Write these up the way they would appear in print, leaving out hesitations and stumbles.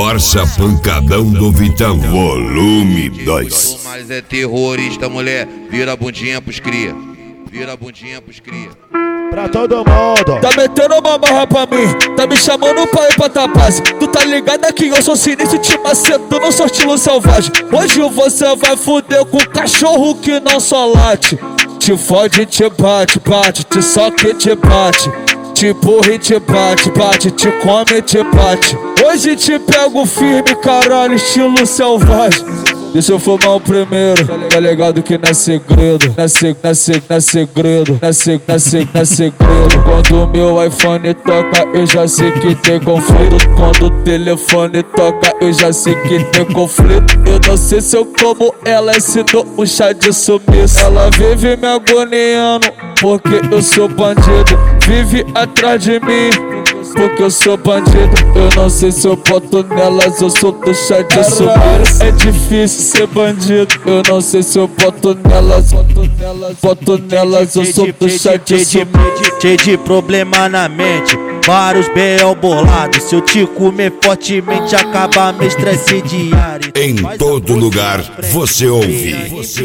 Corsa Pancadão do Vitão, volume 2. Mas é terrorista, mulher. Vira a bundinha pros cria. Vira a bundinha pros cria. Pra todo mundo. Tá metendo uma marra pra mim, tá me chamando pra ir pra tapaz. Tu tá ligado que eu sou sinistro, te maceto, não sou estilo selvagem. Hoje você vai fuder com cachorro que não só late. Te fode, te bate, bate, te soca e te bate. Te porra e te bate, bate, te come e te bate. Hoje te pego firme, caralho, estilo selvagem. Deixa eu fumar o primeiro, tá ligado que não é segredo. Não é segredo, não é segredo. Quando o meu iPhone toca, eu já sei que tem conflito. Quando o telefone toca, eu já sei que tem conflito. Eu não sei se eu como ela, se dou um chá de sumiço. Ela vive me agoniando, porque eu sou bandido. Vive atrás de mim, porque eu sou bandido. Eu não sei se eu boto nelas, eu sou do chá de sumiço. É difícil ser bandido, eu não sei se eu boto nelas. Boto nelas, eu sou do chá de sumiço. Cheio de problema na mente, vários B.O. bolados. Se eu te comer fortemente, acaba meu estresse diário. Em todo lugar você ouve.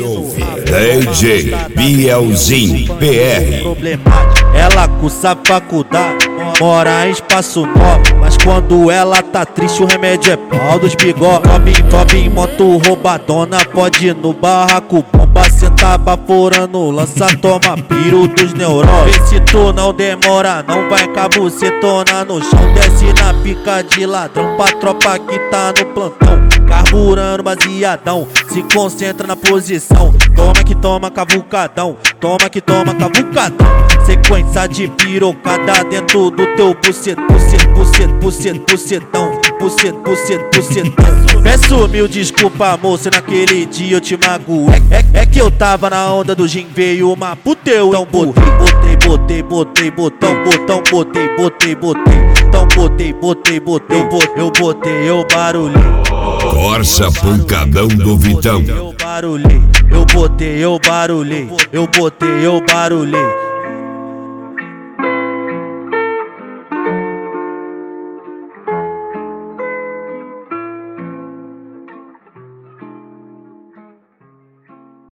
DJ Bielzinho PR. Ela cursa faculdade, mora em espaço novo. Mas quando ela tá triste, o remédio é pau dos bigode. Sobe em moto roubadona, pode ir no barraco. Bomba, senta baforando, lança, toma piro dos neurônios. Vê se tu não demora, não vai cabucetona no chão. Desce na pica de ladrão pra tropa que tá no plantão. Carburando baseadão, se concentra na posição. Toma que toma cavucadão, toma que toma cavucadão. Sequência de pirocada dentro do teu bucetão. Peço mil desculpa, moça, naquele dia eu te magoei. É que eu tava na onda do gin, veio uma puta, eu então botei botão, eu botei, eu barulhei. Corsa Pancadão do Vitão. Eu barulhei, eu botei, eu barulhei, eu botei, eu barulhei.